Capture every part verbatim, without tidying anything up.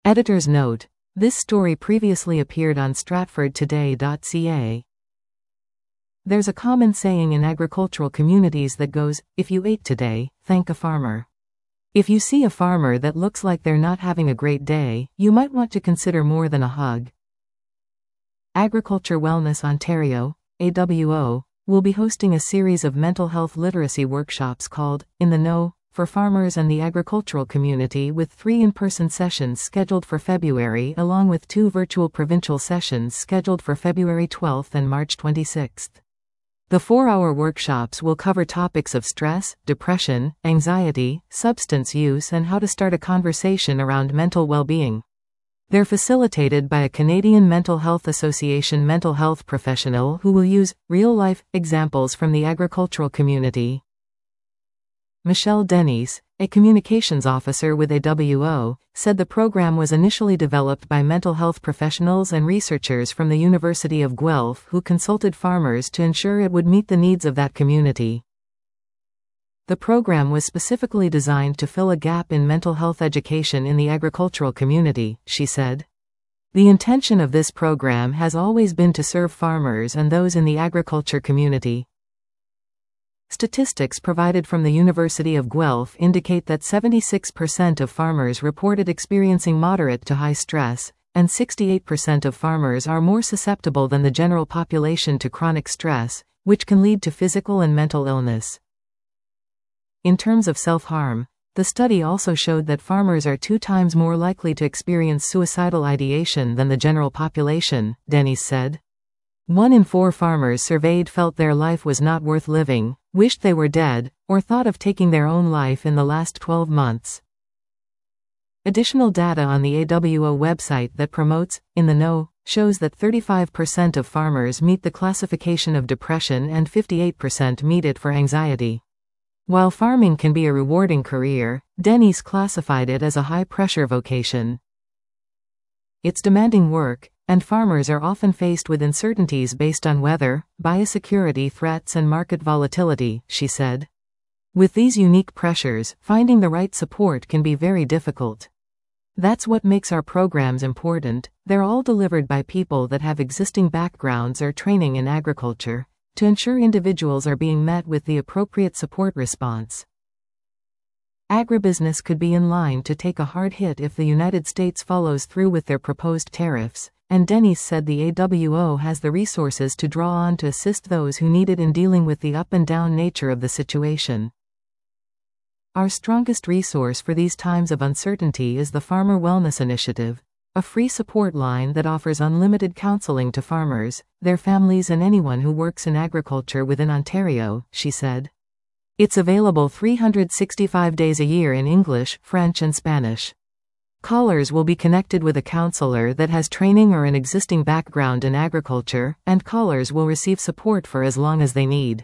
Editor's note: this story previously appeared on stratford today dot c a. There's a common saying in agricultural communities that goes, if you ate today, thank a farmer. If you see a farmer that looks like they're not having a great day, you might want to consider more than a hug. Agriculture Wellness Ontario, A W O, will be hosting a series of mental health literacy workshops called In the Know for farmers and the agricultural community, with three in-person sessions scheduled for February along with two virtual provincial sessions scheduled for February twelfth and March twenty-sixth. The four-hour workshops will cover topics of stress, depression, anxiety, substance use, and how to start a conversation around mental well-being. They're facilitated by a Canadian Mental Health Association mental health professional who will use real-life examples from the agricultural community. Michelle Denise, a communications officer with A W O, said the program was initially developed by mental health professionals and researchers from the University of Guelph who consulted farmers to ensure it would meet the needs of that community. The program was specifically designed to fill a gap in mental health education in the agricultural community, she said. The intention of this program has always been to serve farmers and those in the agriculture community. Statistics provided from the University of Guelph indicate that seventy-six percent of farmers reported experiencing moderate to high stress, and sixty-eight percent of farmers are more susceptible than the general population to chronic stress, which can lead to physical and mental illness. In terms of self-harm, the study also showed that farmers are two times more likely to experience suicidal ideation than the general population, Denise said. One in four farmers surveyed felt their life was not worth living, wished they were dead, or thought of taking their own life in the last twelve months. Additional data on the A W O website that promotes In the Know shows that thirty-five percent of farmers meet the classification of depression and fifty-eight percent meet it for anxiety. While farming can be a rewarding career, Denise classified it as a high-pressure vocation. It's demanding work, and farmers are often faced with uncertainties based on weather, biosecurity threats and market volatility, she said. With these unique pressures, finding the right support can be very difficult. That's what makes our programs important. They're all delivered by people that have existing backgrounds or training in agriculture, to ensure individuals are being met with the appropriate support response. Agribusiness could be in line to take a hard hit if the United States follows through with their proposed tariffs, and Denise said the A W O has the resources to draw on to assist those who need it in dealing with the up and down nature of the situation. Our strongest resource for these times of uncertainty is the Farmer Wellness Initiative, a free support line that offers unlimited counseling to farmers, their families and anyone who works in agriculture within Ontario, she said. It's available three hundred sixty-five days a year in English, French and Spanish. Callers will be connected with a counselor that has training or an existing background in agriculture, and callers will receive support for as long as they need.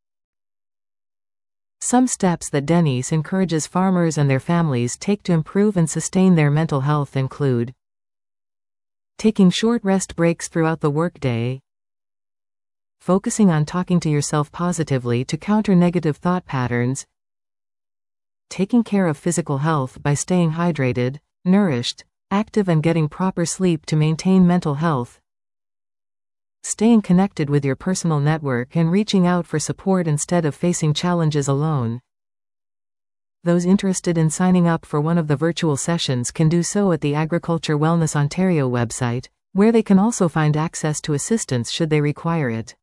Some steps that Denise encourages farmers and their families take to improve and sustain their mental health include taking short rest breaks throughout the workday, focusing on talking to yourself positively to counter negative thought patterns, taking care of physical health by staying hydrated, nourished, active and getting proper sleep to maintain mental health, staying connected with your personal network and reaching out for support instead of facing challenges alone. Those interested in signing up for one of the virtual sessions can do so at the Agriculture Wellness Ontario website, where they can also find access to assistance should they require it.